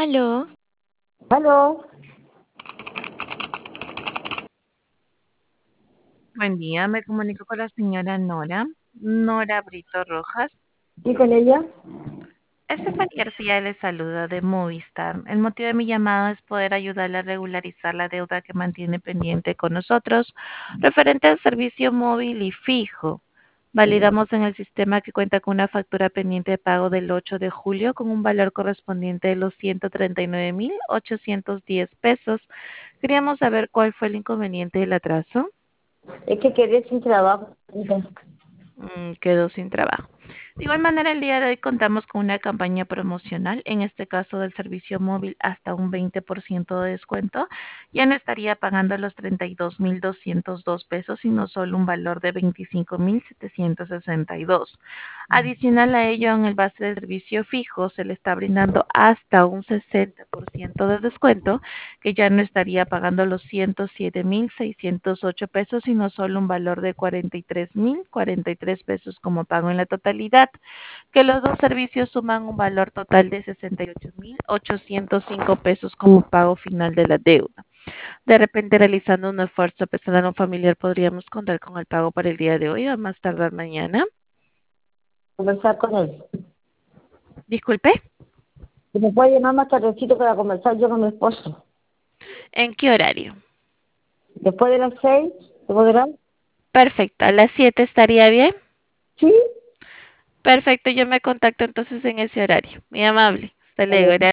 Aló, Aló, buen día, me comunico con la señora Nora Brito Rojas. ¿y con ella? Estefanía García le saluda de Movistar. El motivo de mi llamada es poder ayudarle a regularizar la deuda que mantiene pendiente con nosotros, referente al servicio móvil y fijo. Validamos en el sistema que cuenta con una factura pendiente de pago del 8 de julio con un valor correspondiente de los 139.810 pesos. Queríamos saber cuál fue el inconveniente del atraso. Es que quedé sin trabajo. Quedó sin trabajo. De igual manera, el día de hoy contamos con una campaña promocional, en este caso del servicio móvil hasta un 20% de descuento. Ya no estaría pagando los 32.202 pesos, sino solo un valor de 25.762. Adicional a ello, en el base del servicio fijo se le está brindando hasta un 60% de descuento, que ya no estaría pagando los 107.608 pesos, sino solo un valor de 43.043 pesos como pago en la totalidad, que los dos servicios suman un valor total de 68.805 pesos como pago final de la deuda. De repente, realizando un esfuerzo personal o familiar, podríamos contar con el pago para el día de hoy o a más tardar mañana. Conversar con él. Disculpe, Y me puede llamar más tardecito para conversar yo con mi esposo. ¿en qué horario? Después de las 6, ¿se podrá? Perfecto, a las 7 estaría bien. Sí. Perfecto, yo me contacto entonces en ese horario. Muy amable. Hasta luego. Vale.